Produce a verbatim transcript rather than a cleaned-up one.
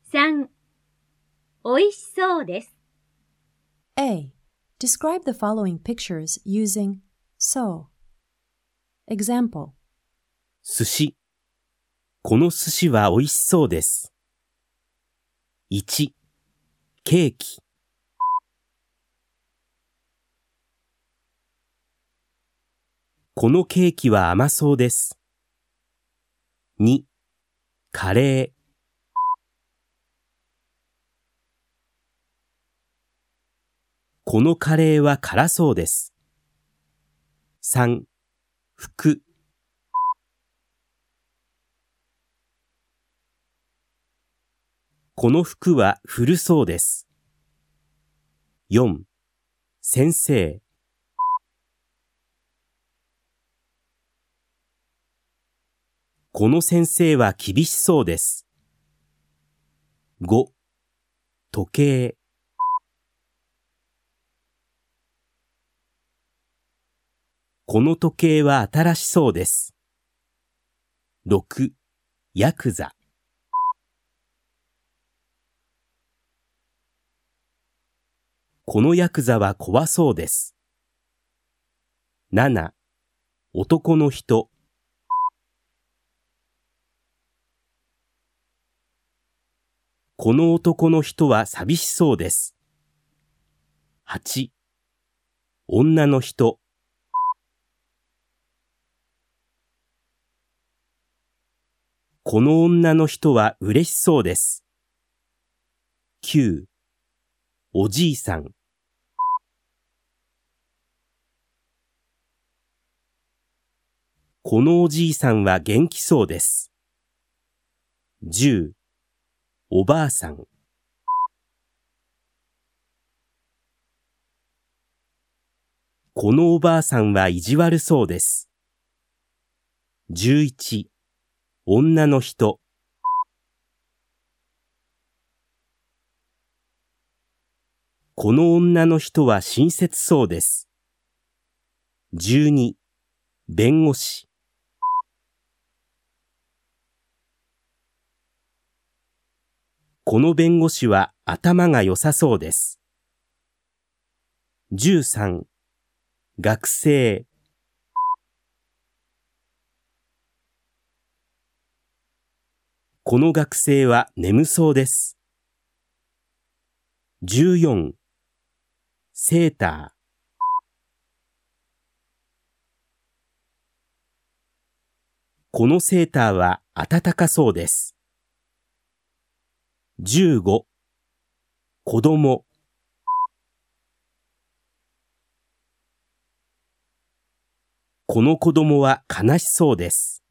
さん、おいしそうです。 A. Describe the following pictures using so. Example. 寿司。この寿司は美味しそうです。いち、ケーキ。このケーキは甘そうです。に、カレー。このカレーは辛そうです。さん、服。この服は古そうです。よん、先生。この先生は厳しそうです。ご、時計。この時計は新しそうです。ろく、ヤクザ。このヤクザは怖そうです。なな、男の人。この男の人は寂しそうです。はち、女の人。この女の人は嬉しそうです。きゅう、おじいさん。このおじいさんは元気そうです。じゅう、おばあさん。このおばあさんは意地悪そうです。じゅういち、女の人。この女の人は親切そうです。じゅうに、弁護士。この弁護士は頭が良さそうです。じゅうさん、学生。この学生は眠そうです。じゅうよん、セーター。このセーターは暖かそうです。じゅうご、子供。この子供は悲しそうです。